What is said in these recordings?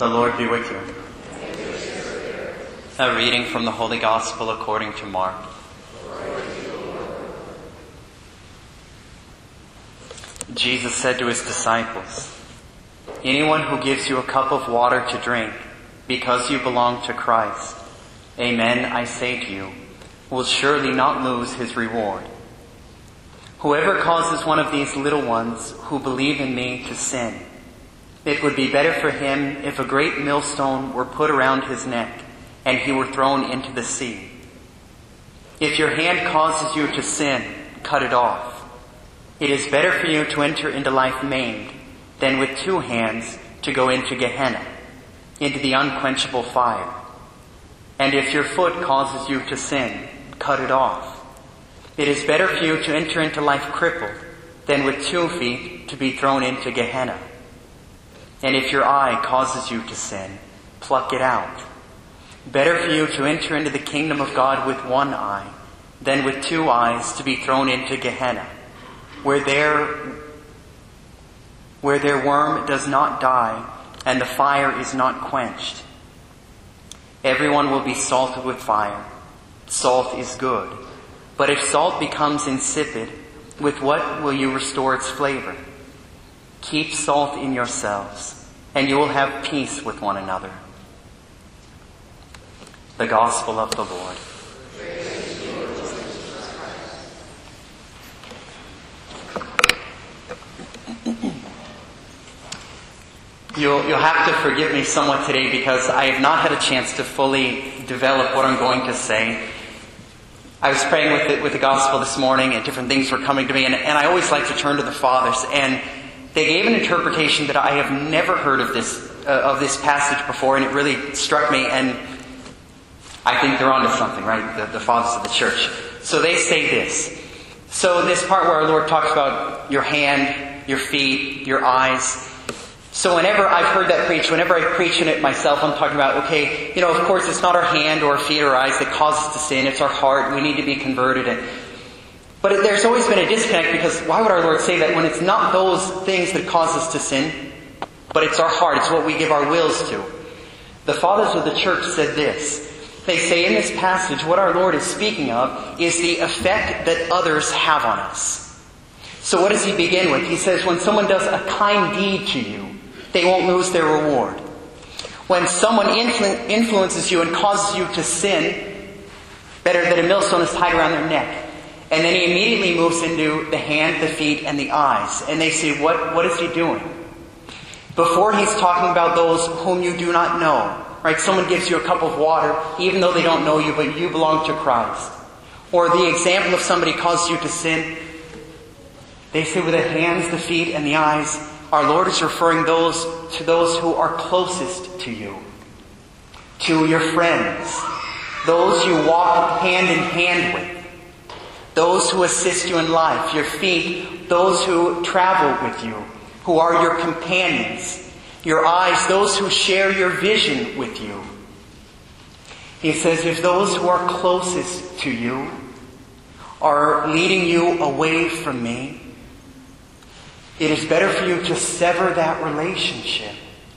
The Lord be with you. A reading from the Holy Gospel according to Mark. Jesus said to his disciples, "Anyone who gives you a cup of water to drink, because you belong to Christ, amen, I say to you, will surely not lose his reward. Whoever causes one of these little ones who believe in me to sin, it would be better for him if a great millstone were put around his neck and he were thrown into the sea. If your hand causes you to sin, cut it off. It is better for you to enter into life maimed than with 2 hands to go into Gehenna, into the unquenchable fire. And if your foot causes you to sin, cut it off. It is better for you to enter into life crippled than with 2 feet to be thrown into Gehenna. And if your eye causes you to sin, pluck it out. Better for you to enter into the kingdom of God with 1 eye than with 2 eyes to be thrown into Gehenna, where their worm does not die and the fire is not quenched. Everyone will be salted with fire. Salt is good. But if salt becomes insipid, with what will you restore its flavor? Keep salt in yourselves, and you will have peace with one another." The Gospel of the Lord. You'll have to forgive me somewhat today because I have not had a chance to fully develop what I'm going to say. I was praying with the Gospel this morning and different things were coming to me, and I always like to turn to the Fathers, and they gave an interpretation that I have never heard of this passage before, and it really struck me, and I think they're onto something, right? The Fathers of the Church. So they say this. So this part where our Lord talks about your hand, your feet, your eyes. So whenever I've heard that preached, whenever I preach in it myself, I'm talking about, okay, of course it's not our hand or our feet or eyes that cause us to sin. It's our heart. We need to be converted. But there's always been a disconnect because why would our Lord say that when it's not those things that cause us to sin, but it's our heart. It's what we give our wills to. The Fathers of the Church said this. They say in this passage what our Lord is speaking of is the effect that others have on us. So what does he begin with? He says when someone does a kind deed to you, they won't lose their reward. When someone influences you and causes you to sin, better that a millstone is tied around their neck. And then he immediately moves into the hand, the feet, and the eyes. And they say, what is he doing? Before he's talking about those whom you do not know. Right? Someone gives you a cup of water, even though they don't know you, but you belong to Christ. Or the example of somebody causes you to sin. They say with the hands, the feet, and the eyes, our Lord is referring to those who are closest to you. To your friends. Those you walk hand in hand with. Those who assist you in life. Your feet, those who travel with you, who are your companions. Your eyes, those who share your vision with you. He says, if those who are closest to you are leading you away from me, it is better for you to sever that relationship.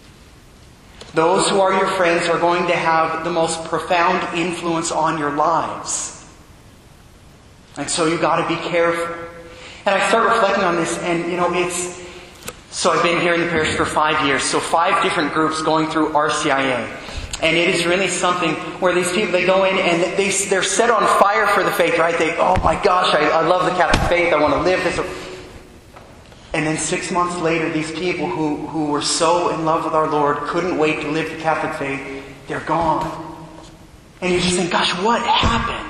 Those who are your friends are going to have the most profound influence on your lives. And so you've got to be careful. And I start reflecting on this, and so I've been here in the parish for 5 years, so 5 different groups going through RCIA. And it is really something where these people, they go in and they're set on fire for the faith, right? Oh my gosh, I love the Catholic faith, I want to live this. And then 6 months later, these people who were so in love with our Lord, couldn't wait to live the Catholic faith, they're gone. And you just think, gosh, what happened?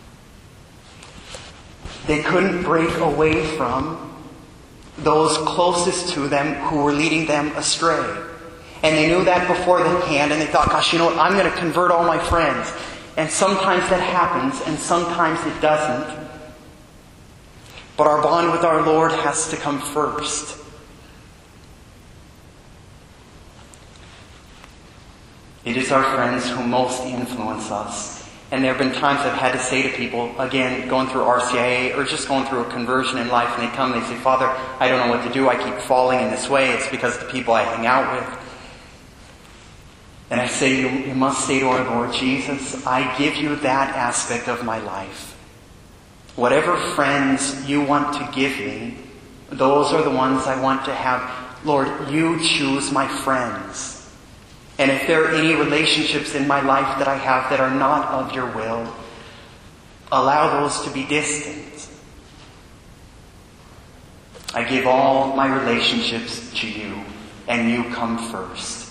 They couldn't break away from those closest to them who were leading them astray. And they knew that beforehand, and they thought, gosh, you know what, I'm going to convert all my friends. And sometimes that happens, and sometimes it doesn't. But our bond with our Lord has to come first. It is our friends who most influence us. And there have been times I've had to say to people, again, going through RCIA or just going through a conversion in life, and they come and they say, Father, I don't know what to do. I keep falling in this way. It's because of the people I hang out with. And I say, you must say to our Lord Jesus, I give you that aspect of my life. Whatever friends you want to give me, those are the ones I want to have. Lord, you choose my friends. And if there are any relationships in my life that I have that are not of your will, allow those to be distant. I give all my relationships to you, and you come first.